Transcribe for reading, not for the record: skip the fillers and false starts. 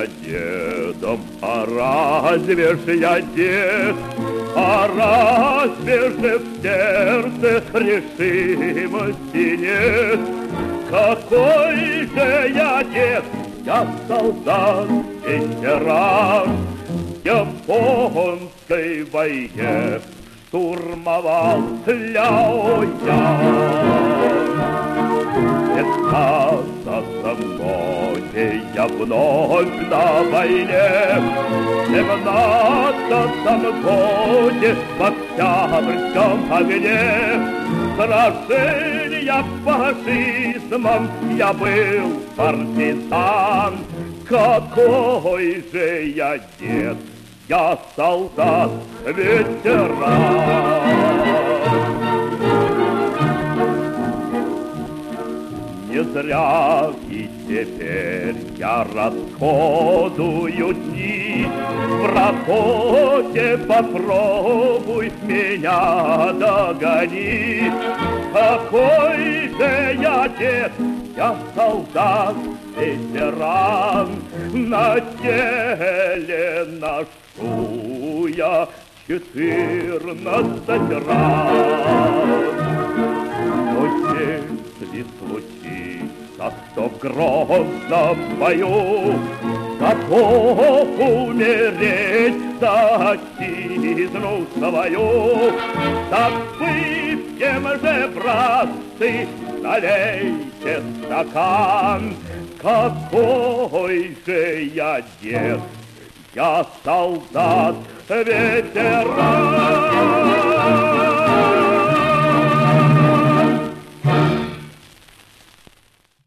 я дедом, а разве ж я дед? А разве же в сердце решимости нет? Какой же я дед? Я солдат, ветеран, в Японской войне штурмовал Ляоян. 15 годе я вновь на войне, в 17 годе в Октябрьском огне сражения фашизмом я был партизан. Какой же я дед? Я солдат, ветеран. Не зря и теперь я расходую дни. В работе попробуй меня догони. Какой же я дед? Я солдат, ветеран. На теле ношу я 14 раз. Но если случится, что в грозном бою готов умереть за отчизну свою, так выпьем же, братцы, налейте стакан. Какой же я дед? Я солдат, ветеран.